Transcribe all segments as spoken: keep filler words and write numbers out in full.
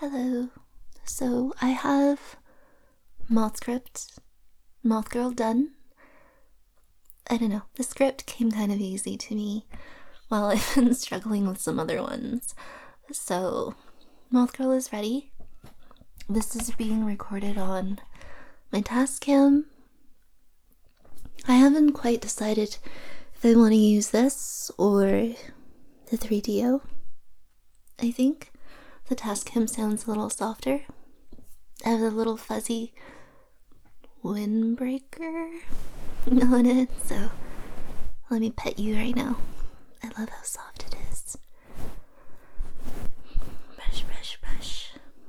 Hello. So I have Moth Script, Moth Girl done. I don't know, the script came kind of easy to me while I've been struggling with some other ones. So, Moth Girl is ready. This is being recorded on my Tascam. I haven't quite decided if I want to use this or the three D O. I think the Tascam sounds a little softer. I have a little fuzzy windbreaker on it, so let me pet you right now. I love how soft it is. Brush, brush, brush.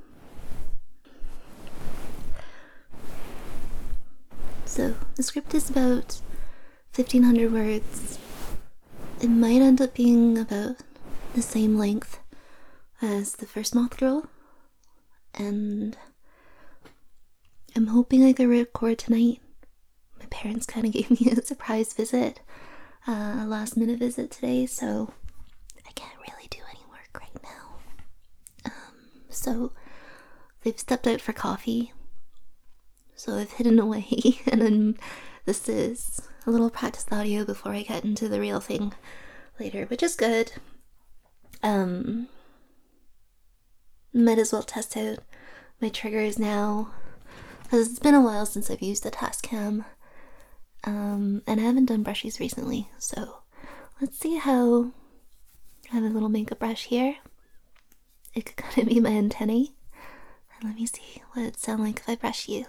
So, the script is about fifteen hundred words. It might end up being about the same length as the first Moth Girl, and I'm hoping I can record tonight. My parents kind of gave me a surprise visit, uh, a last minute visit today, so I can't really do any work right now. Um, so they've stepped out for coffee, so I've hidden away, and then this is a little practice audio before I get into the real thing later, which is good. Um, might as well test out my triggers now, because it's been a while since I've used the Tascam, um, and I haven't done brushes recently, so let's see how. I have a little makeup brush here. It could kind of be my antennae, and let me see what it'd sound like if I brush you.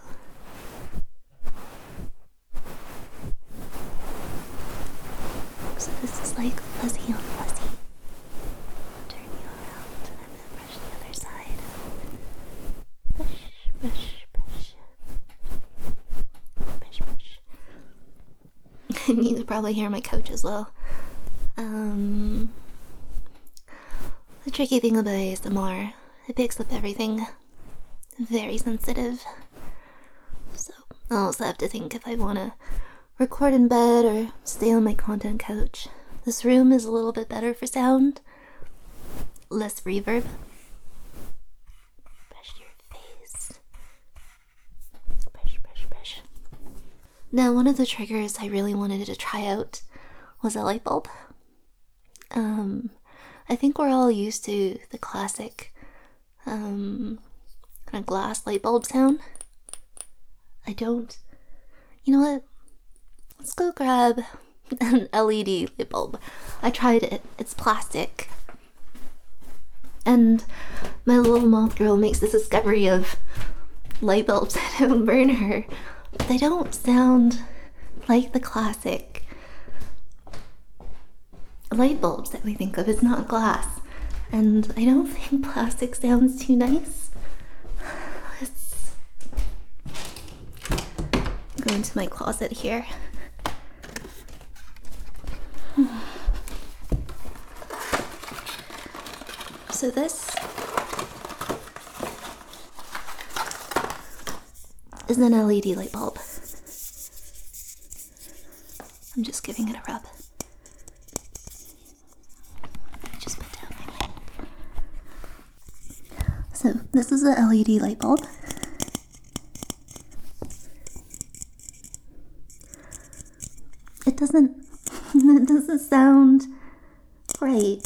So this is like fuzzy on fuzzy. Turn you around and then brush the other side. Brush, brush, brush. Brush, brush. And you could probably hear my couch as well. Um, the tricky thing about A S M R, it picks up everything. Very sensitive. So I'll also have to think if I want to record in bed or stay on my content couch. This room is a little bit better for sound. Less reverb. Brush your face. Brush, brush, brush. Now, one of the triggers I really wanted to try out was a light bulb. Um, I think we're all used to the classic, um, kind of glass light bulb sound. I don't. You know what? Let's go grab an L E D light bulb. I tried it. It's plastic. And my little moth girl makes this discovery of light bulbs that don't burn her. They don't sound like the classic light bulbs that we think of. It's not glass. And I don't think plastic sounds too nice. Let's go into my closet here. So this is an L E D light bulb. I'm just giving it a rub. Just put down my lamp. So this is the L E D light bulb. It doesn't it doesn't sound right.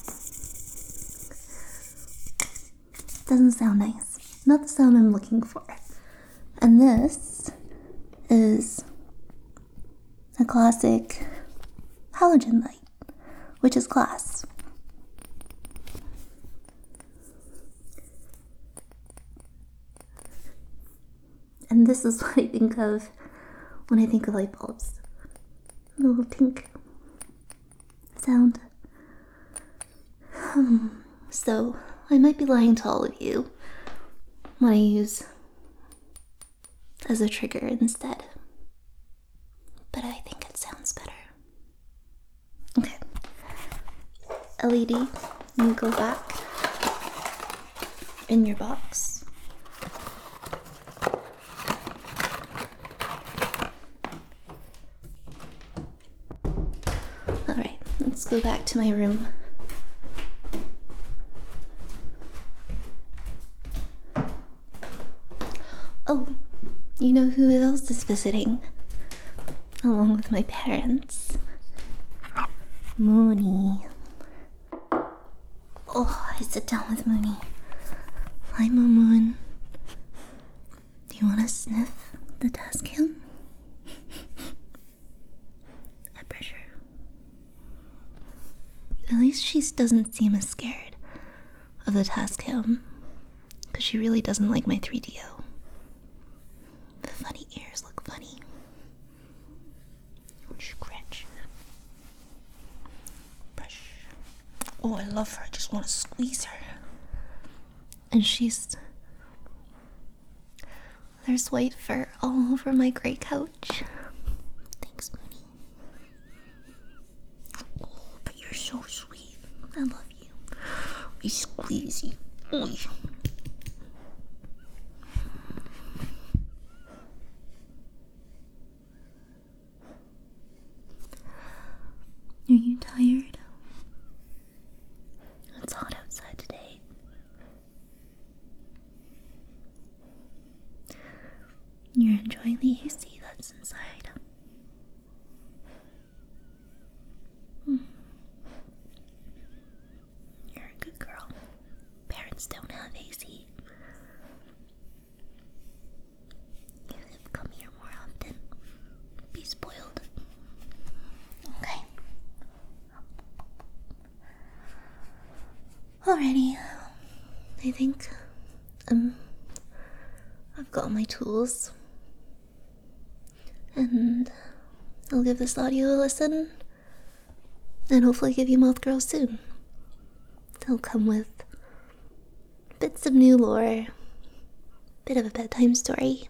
Doesn't sound nice. Not the sound I'm looking for. And this is a classic halogen light, which is glass. And this is what I think of when I think of light bulbs. A little pink sound. Um, so, I might be lying to all of you when I use as a trigger instead. But I think it sounds better. Okay. L E D, you go back in your box. Alright, let's go back to my room. Oh, you know who else is visiting? Along with my parents. Mooney. Oh, I sit down with Mooney. Hi, Moon. Do you want to sniff the Tascam? I pressure. At least she doesn't seem as scared of the Tascam, because she really doesn't like my three D O. The funny ears look funny. Scratch. Brush. Oh, I love her. I just want to squeeze her. And she's... There's white fur all over my gray couch. Thanks, Mooney. Oh, but you're so sweet. I love you. I squeeze you. Oy. Are you tired? It's hot outside today. You're enjoying the A C that's inside. Hmm. You're a good girl. Parents don't have A C. You have come here more often. Be spoiled. Okay. Alrighty. I think um I've got my tools. And I'll give this audio a listen. And hopefully give you Moth Girl soon. They'll come with bits of new lore, bit of a bedtime story,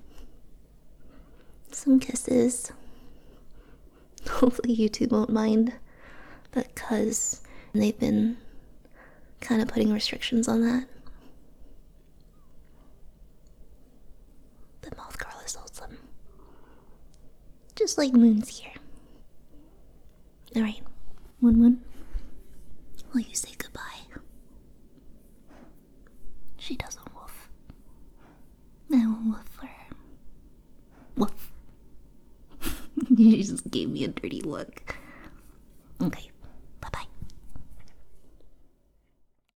some kisses. Hopefully you two won't mind, because they've been kind of putting restrictions on that. The Moth Girl is awesome. Just like Moon's here. Alright, Moon Moon, will you say goodbye? She doesn't woof. I will woof for her. Woof. You just gave me a dirty look. Okay.